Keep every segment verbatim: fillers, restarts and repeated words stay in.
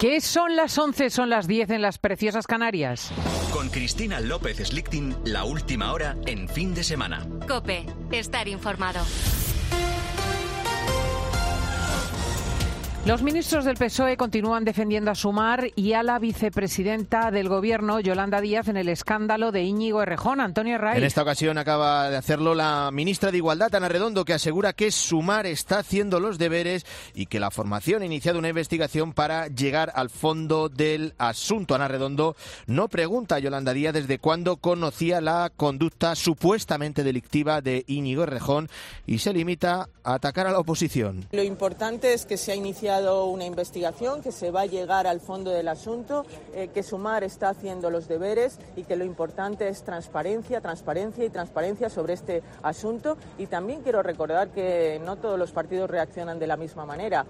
¿Qué son las once? Son las diez en las preciosas Canarias. Con Cristina López Slichting, la última hora en fin de semana. COPE, estar informado. Los ministros del P S O E continúan defendiendo a Sumar y a la vicepresidenta del Gobierno, Yolanda Díaz, en el escándalo de Íñigo Errejón. Antonio Herraiz. En esta ocasión acaba de hacerlo la ministra de Igualdad, Ana Redondo, que asegura que Sumar está haciendo los deberes y que la formación ha iniciado una investigación para llegar al fondo del asunto. Ana Redondo no pregunta a Yolanda Díaz desde cuándo conocía la conducta supuestamente delictiva de Íñigo Errejón y se limita a atacar a la oposición. Lo importante es que se ha iniciado una investigación, que se va a llegar al fondo del asunto, eh, que Sumar está haciendo los deberes y que lo importante es transparencia, transparencia y transparencia sobre este asunto. Y también quiero recordar que no todos los partidos reaccionan de la misma manera.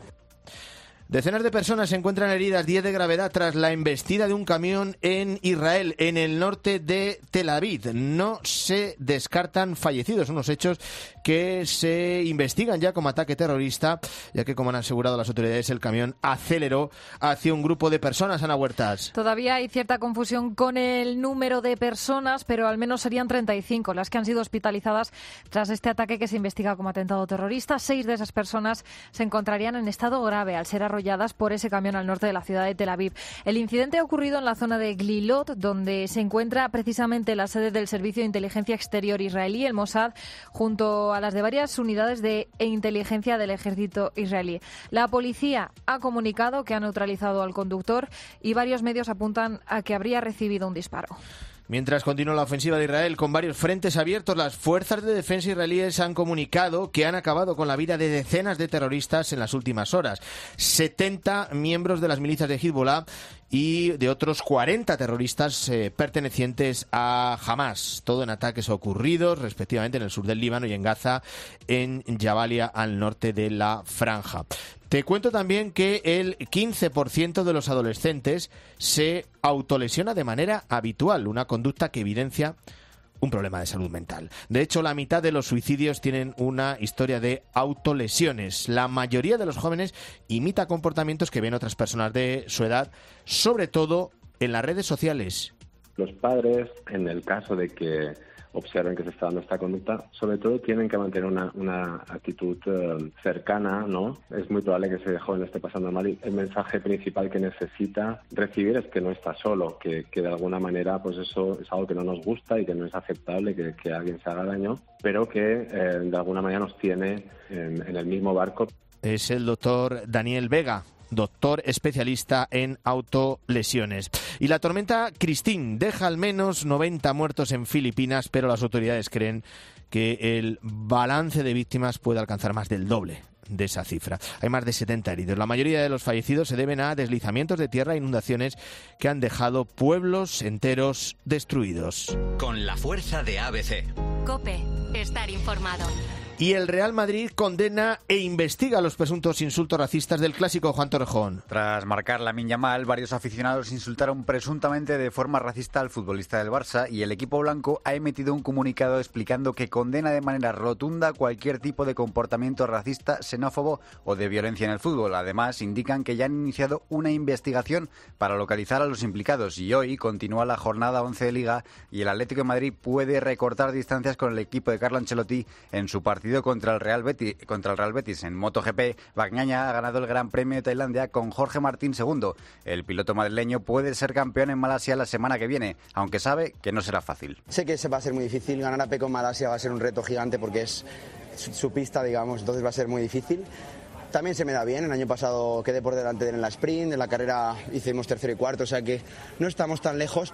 Decenas de personas se encuentran heridas, diez de gravedad, tras la embestida de un camión en Israel, en el norte de Tel Aviv. No se descartan fallecidos, unos hechos que se investigan ya como ataque terrorista, ya que, como han asegurado las autoridades, el camión aceleró hacia un grupo de personas. Ana Huertas. Todavía hay cierta confusión con el número de personas, pero al menos serían treinta y cinco las que han sido hospitalizadas tras este ataque que se investiga como atentado terrorista. Seis de esas personas se encontrarían en estado grave al ser arrolladas por ese camión al norte de la ciudad de Tel Aviv. El incidente ha ocurrido en la zona de Glilot, donde se encuentra precisamente la sede del Servicio de Inteligencia Exterior israelí, el Mossad, junto a las de varias unidades de inteligencia del ejército israelí. La policía ha comunicado que ha neutralizado al conductor y varios medios apuntan a que habría recibido un disparo. Mientras continúa la ofensiva de Israel con varios frentes abiertos, las fuerzas de defensa israelíes han comunicado que han acabado con la vida de decenas de terroristas en las últimas horas. setenta miembros de las milicias de Hezbollah y de otros cuarenta terroristas eh, pertenecientes a Hamas. Todo en ataques ocurridos, respectivamente, en el sur del Líbano y en Gaza, en Jabalia, al norte de la Franja. Te cuento también que el quince por ciento de los adolescentes se autolesiona de manera habitual, una conducta que evidencia un problema de salud mental. De hecho, la mitad de los suicidios tienen una historia de autolesiones. La mayoría de los jóvenes imita comportamientos que ven otras personas de su edad, sobre todo en las redes sociales. Los padres, en el caso de que observen que se está dando esta conducta, sobre todo tienen que mantener una, una actitud uh, cercana, ¿no? Es muy probable que ese joven esté pasando mal y el mensaje principal que necesita recibir es que no está solo, que, que de alguna manera pues eso es algo que no nos gusta y que no es aceptable que, que alguien se haga daño, pero que eh, de alguna manera nos tiene en, en el mismo barco. Es el doctor Daniel Vega, doctor especialista en autolesiones. Y la tormenta Christine deja al menos noventa muertos en Filipinas, pero las autoridades creen que el balance de víctimas puede alcanzar más del doble de esa cifra. Hay más de setenta heridos. La mayoría de los fallecidos se deben a deslizamientos de tierra e inundaciones que han dejado pueblos enteros destruidos. Con la fuerza de A B C. COPE, estar informado. Y el Real Madrid condena e investiga los presuntos insultos racistas del clásico. Juan Torrejón. Tras marcar Lamine Yamal, varios aficionados insultaron presuntamente de forma racista al futbolista del Barça y el equipo blanco ha emitido un comunicado explicando que condena de manera rotunda cualquier tipo de comportamiento racista, xenófobo o de violencia en el fútbol. Además, indican que ya han iniciado una investigación para localizar a los implicados y hoy continúa la jornada once de Liga y el Atlético de Madrid puede recortar distancias con el equipo de Carlo Ancelotti en su partido contra el Real Betis, contra el Real Betis en MotoGP. Bagnaia ha ganado el Gran Premio de Tailandia con Jorge Martín segundo. El piloto madrileño puede ser campeón en Malasia la semana que viene, aunque sabe que no será fácil. Sé que se va a ser muy difícil, ganar a Pecco en Malasia va a ser un reto gigante porque es su, su pista, digamos, entonces va a ser muy difícil. También se me da bien, el año pasado quedé por delante de él en la sprint, en la carrera hicimos tercero y cuarto, o sea que no estamos tan lejos.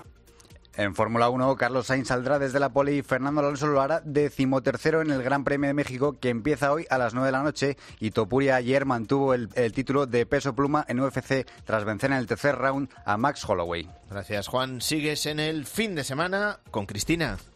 En Fórmula uno, Carlos Sainz saldrá desde la pole y Fernando Alonso lo hará decimotercero en el Gran Premio de México, que empieza hoy a las nueve de la noche, y Topuria ayer mantuvo el, el título de peso pluma en U F C tras vencer en el tercer round a Max Holloway. Gracias, Juan. Sigues en el fin de semana con Cristina.